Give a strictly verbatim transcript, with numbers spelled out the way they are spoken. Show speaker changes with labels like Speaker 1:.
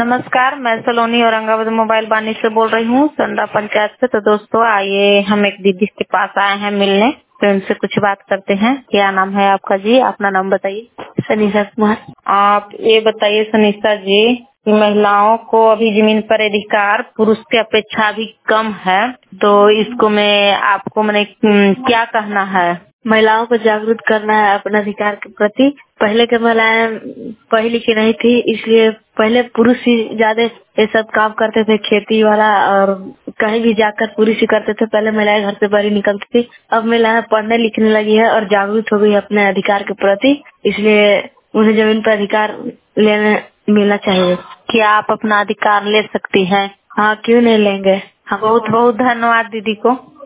Speaker 1: नमस्कार, मैं सलोनी औरंगाबाद मोबाइल बानी से बोल रही हूँ, संडा पंचायत से। तो दोस्तों आइए हम एक दीदी के पास आए हैं मिलने, तो इनसे कुछ बात करते हैं। क्या नाम है आपका जी? अपना नाम बताइए। सनीषा कुमार। आप ये बताइए सनीषा जी कि महिलाओं को अभी जमीन पर अधिकार पुरुष की अपेक्षा भी कम है, तो इसको मैं आपको मैंने क्या कहना है?
Speaker 2: महिलाओं को जागरूक करना है अपने अधिकार के प्रति। पहले के महिलाएं पढ़ी लिखी नहीं थी, इसलिए पहले पुरुष ही ज्यादा ये सब काम करते थे, खेती वाला, और कहीं भी जाकर पुरुष ही करते थे। पहले महिलाएं घर से बाहर निकलती थी, अब महिलाएं पढ़ने लिखने लगी है और जागरूक हो गई अपने अधिकार के प्रति, इसलिए उन्हें जमीन पर अधिकार लेने मिलना चाहिए।
Speaker 1: क्या आप अपना अधिकार ले सकती हैं?
Speaker 2: हाँ, क्यों नहीं लेंगे।
Speaker 1: हाँ, बहुत बहुत धन्यवाद दीदी को।